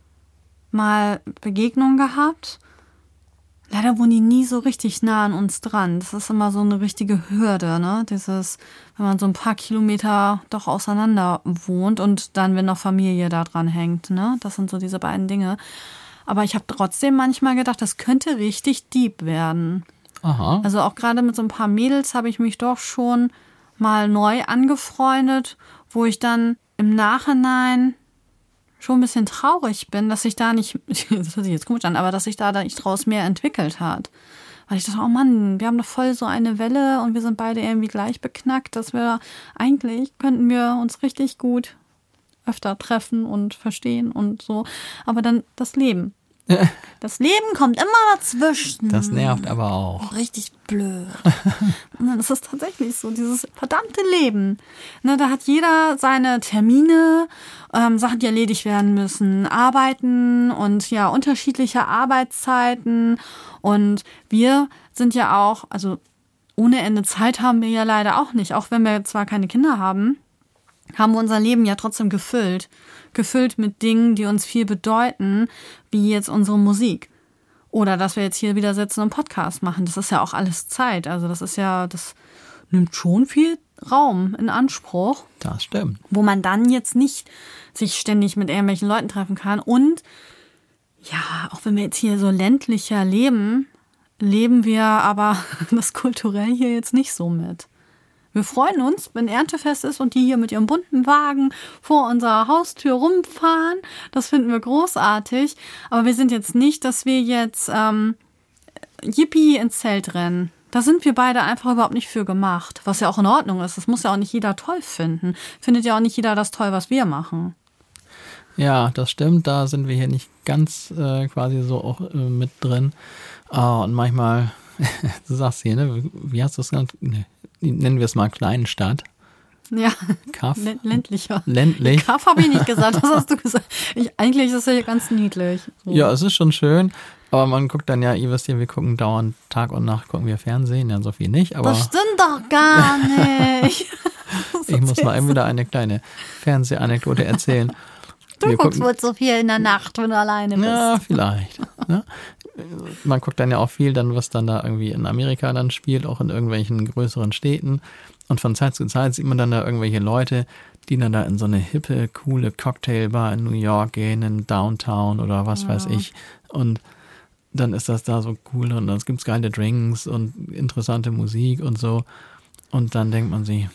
mal Begegnungen gehabt. Leider wohnen die nie so richtig nah an uns dran. Das ist immer so eine richtige Hürde, ne? Dieses, wenn man so ein paar Kilometer doch auseinander wohnt und dann, wenn noch Familie da dran hängt, ne? Das sind so diese beiden Dinge. Aber ich habe trotzdem manchmal gedacht, das könnte richtig deep werden. Aha. Also auch gerade mit so ein paar Mädels habe ich mich doch schon mal neu angefreundet, wo ich dann im Nachhinein schon ein bisschen traurig bin, dass sich da nicht, das hört sich jetzt komisch an, aber dass sich da nicht draus mehr entwickelt hat. Weil ich dachte, oh Mann, wir haben doch voll so eine Welle und wir sind beide irgendwie gleich beknackt, dass wir eigentlich könnten wir uns richtig gut öfter treffen und verstehen und so. Aber dann das Leben. Das Leben kommt immer dazwischen. Das nervt aber auch. Richtig blöd. Und das ist tatsächlich so, dieses verdammte Leben. Ne, da hat jeder seine Termine, Sachen, die erledigt werden müssen, Arbeiten und ja, unterschiedliche Arbeitszeiten. Und wir sind ja auch, also ohne Ende Zeit haben wir ja leider auch nicht. Auch wenn wir zwar keine Kinder haben, haben wir unser Leben ja trotzdem gefüllt. Gefüllt mit Dingen, die uns viel bedeuten, wie jetzt unsere Musik. Oder dass wir jetzt hier wieder sitzen und einen Podcast machen. Das ist ja auch alles Zeit. Also das nimmt schon viel Raum in Anspruch. Das stimmt. Wo man dann jetzt nicht sich ständig mit irgendwelchen Leuten treffen kann. Und ja, auch wenn wir jetzt hier so ländlicher leben, leben wir aber das kulturell hier jetzt nicht so mit. Wir freuen uns, wenn Erntefest ist und die hier mit ihrem bunten Wagen vor unserer Haustür rumfahren. Das finden wir großartig. Aber wir sind jetzt nicht, dass wir jetzt Yippie ins Zelt rennen. Da sind wir beide einfach überhaupt nicht für gemacht. Was ja auch in Ordnung ist. Das muss ja auch nicht jeder toll finden. Findet ja auch nicht jeder das toll, was wir machen. Ja, das stimmt. Da sind wir hier nicht ganz quasi so auch mit drin. Und manchmal, du sagst hier, ne? Wie hast du es genannt? Ne. Nennen wir es mal Kleinstadt. Ja, Kaff. ländlicher. Ländlich. Kaff habe ich nicht gesagt, das hast du gesagt. Eigentlich ist es ja ganz niedlich. So. Ja, es ist schon schön, aber man guckt dann ja, ihr wisst ja, wir gucken dauernd Tag und Nacht, gucken wir Fernsehen, ja, so viel nicht. Aber das stimmt doch gar nicht. Ich muss mal eben wieder eine kleine Fernsehanekdote erzählen. Du guckst wohl so viel in der Nacht, wenn du alleine bist. Ja, vielleicht. Ne? Man guckt dann ja auch viel, dann was dann da irgendwie in Amerika dann spielt, auch in irgendwelchen größeren Städten. Und von Zeit zu Zeit sieht man dann da irgendwelche Leute, die dann da in so eine hippe, coole Cocktailbar in New York gehen, in Downtown oder was weiß ich. Und dann ist das da so cool und dann gibt's geile Drinks und interessante Musik und so. Und dann denkt man sich,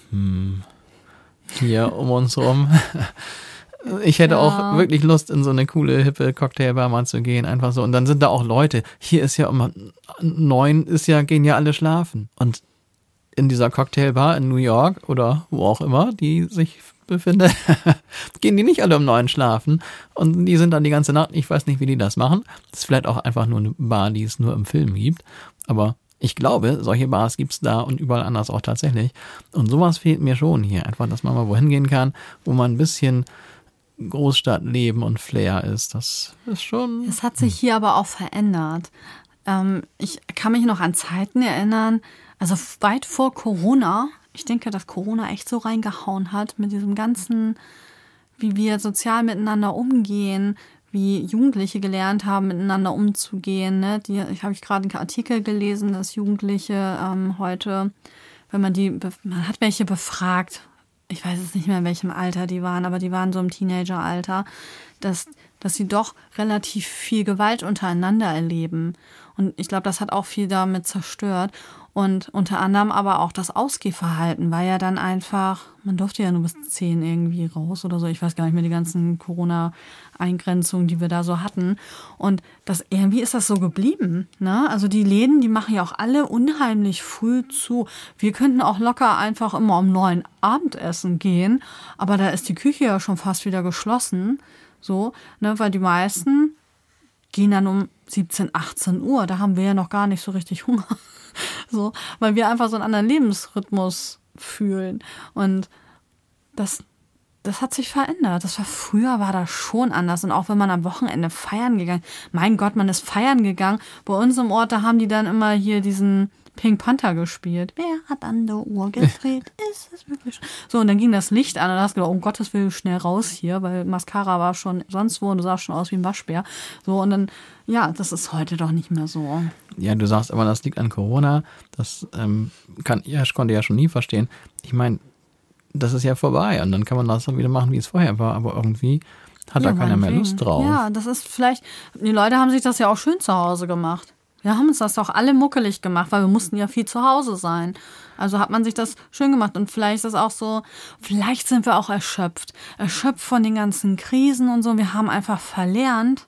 hier um uns rum. Ich hätte auch wirklich Lust, in so eine coole, hippe Cocktailbar mal zu gehen, einfach so. Und dann sind da auch Leute. Hier ist ja um 9 gehen ja alle schlafen. Und in dieser Cocktailbar in New York oder wo auch immer, die sich befindet, gehen die nicht alle um 9 schlafen. Und die sind dann die ganze Nacht. Ich weiß nicht, wie die das machen. Das ist vielleicht auch einfach nur eine Bar, die es nur im Film gibt. Aber ich glaube, solche Bars gibt's da und überall anders auch tatsächlich. Und sowas fehlt mir schon hier. Einfach, dass man mal wohin gehen kann, wo man ein bisschen Großstadtleben und Flair ist. Das ist schon... Es hat sich hier aber auch verändert. Ich kann mich noch an Zeiten erinnern, also weit vor Corona. Ich denke, dass Corona echt so reingehauen hat mit diesem ganzen, wie wir sozial miteinander umgehen, wie Jugendliche gelernt haben, miteinander umzugehen. Ne? Ich habe gerade einen Artikel gelesen, dass Jugendliche heute, wenn man hat welche befragt, ich weiß jetzt nicht mehr, in welchem Alter die waren, aber die waren so im Teenageralter, dass sie doch relativ viel Gewalt untereinander erleben. Und ich glaube, das hat auch viel damit zerstört. Und unter anderem aber auch das Ausgehverhalten war ja dann einfach, man durfte ja nur bis 10 irgendwie raus oder so. Ich weiß gar nicht mehr, die ganzen Corona-Eingrenzungen, die wir da so hatten. Und irgendwie ist das so geblieben. Ne? Also die Läden, die machen ja auch alle unheimlich früh zu. Wir könnten auch locker einfach immer um 9 Abendessen gehen. Aber da ist die Küche ja schon fast wieder geschlossen. So, ne? Weil die meisten gehen dann um 17, 18 Uhr. Da haben wir ja noch gar nicht so richtig Hunger. So, weil wir einfach so einen anderen Lebensrhythmus fühlen. Und das das hat sich verändert. Früher war das schon anders. Und auch wenn man am Wochenende feiern gegangen, mein Gott, man ist feiern gegangen. Bei uns im Ort, da haben die dann immer hier diesen Pink Panther gespielt. Wer hat an der Uhr gedreht? Ist es wirklich? So, und dann ging das Licht an und da hast du gedacht, um Gottes Willen, schnell raus hier, weil Mascara war schon sonst wo und du sahst schon aus wie ein Waschbär. So, und dann, ja, das ist heute doch nicht mehr so. Ja, du sagst aber, das liegt an Corona. Das konnte ich ja schon nie verstehen. Ich meine, das ist ja vorbei und dann kann man das dann wieder machen, wie es vorher war, aber irgendwie hat da keiner mehr Lust drauf. Ja, das ist vielleicht, die Leute haben sich das ja auch schön zu Hause gemacht. Wir haben uns das doch alle muckelig gemacht, weil wir mussten ja viel zu Hause sein. Also hat man sich das schön gemacht und vielleicht ist das auch so, vielleicht sind wir auch erschöpft von den ganzen Krisen und so. Wir haben einfach verlernt,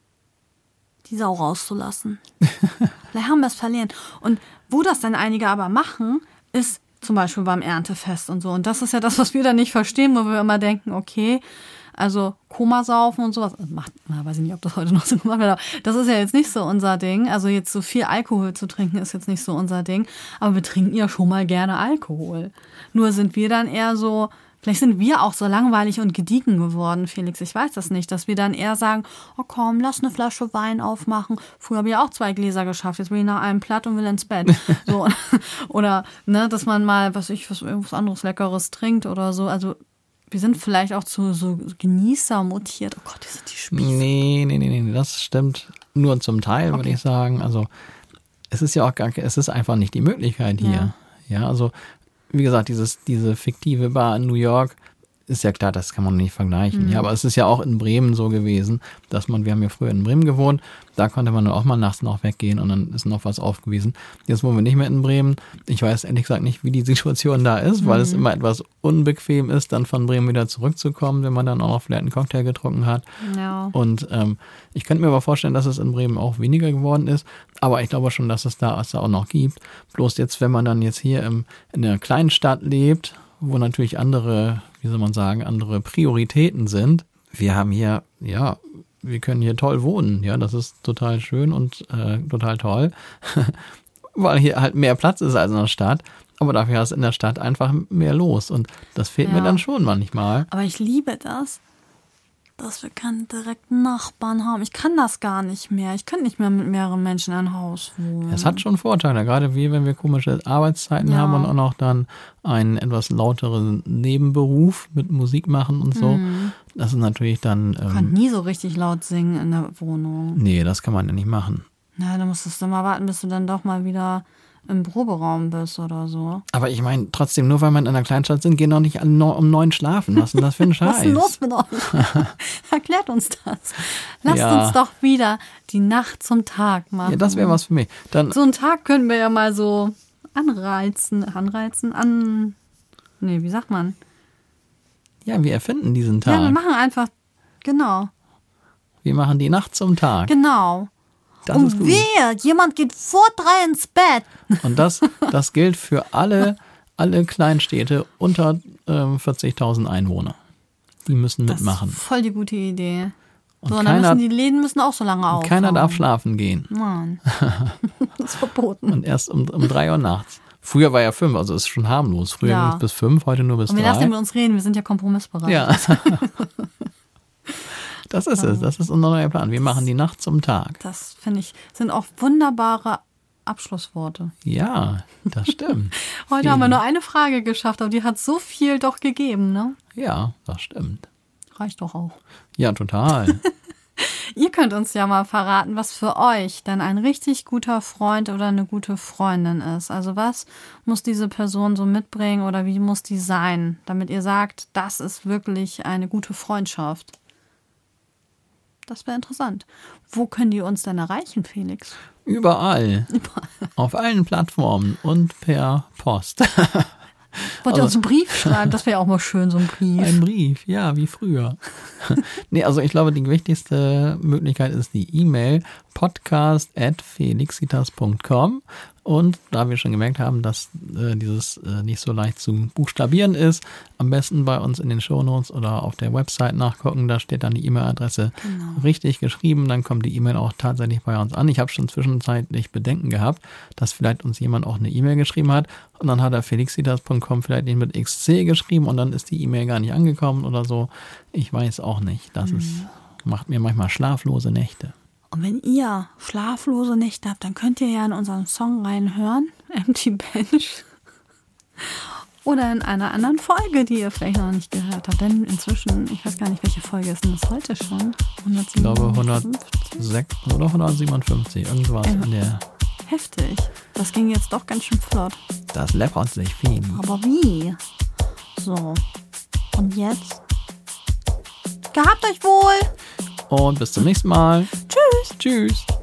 die Sau rauszulassen. Vielleicht haben wir es verlernt. Und wo das dann einige aber machen, ist zum Beispiel beim Erntefest und so. Und das ist ja das, was wir dann nicht verstehen, wo wir immer denken, okay, also Komasaufen und sowas, weiß ich nicht, ob das heute noch so gemacht wird, aber das ist ja jetzt nicht so unser Ding. Also jetzt so viel Alkohol zu trinken ist jetzt nicht so unser Ding. Aber wir trinken ja schon mal gerne Alkohol. Nur sind wir dann eher so, vielleicht sind wir auch so langweilig und gediegen geworden, Felix. Ich weiß das nicht, dass wir dann eher sagen, oh komm, lass eine Flasche Wein aufmachen. Früher habe ich auch 2 Gläser geschafft, jetzt bin ich nach einem platt und will ins Bett. So. Oder, ne, dass man mal, irgendwas anderes Leckeres trinkt oder so. Also wir sind vielleicht auch zu so Genießer mutiert. Oh Gott, die sind die Spieße. Nee, das stimmt nur zum Teil, würde ich sagen. Also es ist ja auch es ist einfach nicht die Möglichkeit hier. Ja, also wie gesagt, diese fiktive Bar in New York, ist ja klar, das kann man nicht vergleichen. Ja, aber es ist ja auch in Bremen so gewesen, dass wir haben ja früher in Bremen gewohnt, da konnte man dann auch mal nachts noch weggehen und dann ist noch was aufgewiesen. Jetzt wohnen wir nicht mehr in Bremen. Ich weiß ehrlich gesagt nicht, wie die Situation da ist, weil es immer etwas unbequem ist, dann von Bremen wieder zurückzukommen, wenn man dann auch noch vielleicht einen Cocktail getrunken hat. Ja. Und ich könnte mir aber vorstellen, dass es in Bremen auch weniger geworden ist, aber ich glaube schon, dass es da auch noch gibt. Bloß jetzt, wenn man dann jetzt hier in einer kleinen Stadt lebt, wo natürlich andere Prioritäten sind. Wir haben hier, ja, wir können hier toll wohnen, ja, das ist total schön und total toll, weil hier halt mehr Platz ist als in der Stadt, aber dafür ist in der Stadt einfach mehr los und das fehlt mir dann schon manchmal. Aber ich liebe das, dass wir keinen direkten Nachbarn haben. Ich kann das gar nicht mehr. Ich kann nicht mehr mit mehreren Menschen in einem Haus wohnen. Es hat schon Vorteile, gerade wenn wir komische Arbeitszeiten haben und auch noch dann einen etwas lauteren Nebenberuf mit Musik machen und so. Das ist natürlich dann... Du kannst nie so richtig laut singen in der Wohnung. Nee, das kann man ja nicht machen. Na, da musstest du mal warten, bis du dann doch mal wieder im Proberaum bist oder so. Aber ich meine, trotzdem, nur weil man in einer Kleinstadt sind, gehen doch nicht alle um 9 schlafen. Was ist denn das für ein Scheiß? Was ist denn los mit euch? Erklärt uns das. Lasst uns doch wieder die Nacht zum Tag machen. Ja, das wäre was für mich. Dann, so einen Tag können wir ja mal so wie sagt man? Ja, wir erfinden diesen Tag. Ja, wir machen einfach, genau. Wir machen die Nacht zum Tag. Genau. Das ist gut. Jemand geht vor 3 ins Bett. Und das gilt für alle Kleinstädte unter 40.000 Einwohner. Die müssen mitmachen. Das ist voll die gute Idee. Und so, und dann die Läden müssen auch so lange auf. Keiner darf schlafen gehen. Nein. Das ist verboten. Und erst um 3 Uhr nachts. Früher war ja 5, also ist schon harmlos. Früher ging es bis 5, heute nur bis 3. Und wir lassen mit uns reden, wir sind ja kompromissbereit. Ja. Das ist es, das ist unser neuer Plan. Wir machen die Nacht zum Tag. Das, finde ich, sind auch wunderbare Abschlussworte. Ja, das stimmt. Heute haben wir nur eine Frage geschafft, aber die hat so viel doch gegeben, ne? Ja, das stimmt. Reicht doch auch. Ja, total. Ihr könnt uns ja mal verraten, was für euch dann ein richtig guter Freund oder eine gute Freundin ist. Also was muss diese Person so mitbringen oder wie muss die sein, damit ihr sagt, das ist wirklich eine gute Freundschaft? Das wäre interessant. Wo können die uns denn erreichen, Felix? Überall. Auf allen Plattformen und per Post. Wollt ihr uns einen Brief schreiben? Das wäre auch mal schön, so ein Brief. Ein Brief, ja, wie früher. Nee, also ich glaube, die wichtigste Möglichkeit ist die E-Mail podcast@felixitas.com. Und da wir schon gemerkt haben, dass dieses nicht so leicht zu buchstabieren ist, am besten bei uns in den Shownotes oder auf der Website nachgucken. Da steht dann die E-Mail-Adresse richtig geschrieben. Dann kommt die E-Mail auch tatsächlich bei uns an. Ich habe schon zwischenzeitlich Bedenken gehabt, dass vielleicht uns jemand auch eine E-Mail geschrieben hat. Und dann hat er felixitas.com vielleicht nicht mit XC geschrieben und dann ist die E-Mail gar nicht angekommen oder so. Ich weiß auch nicht. Das macht mir manchmal schlaflose Nächte. Und wenn ihr schlaflose Nächte habt, dann könnt ihr ja in unseren Song reinhören, Empty Bench. Oder in einer anderen Folge, die ihr vielleicht noch nicht gehört habt. Denn inzwischen, ich weiß gar nicht, welche Folge ist denn das heute schon? 157? Ich glaube 106 oder 157, irgendwas in der... Heftig. Das ging jetzt doch ganz schön flott. Das läppert sich viel. Aber wie? So. Und jetzt? Gehabt euch wohl! Und bis zum nächsten Mal. Tschüss! Tschüss!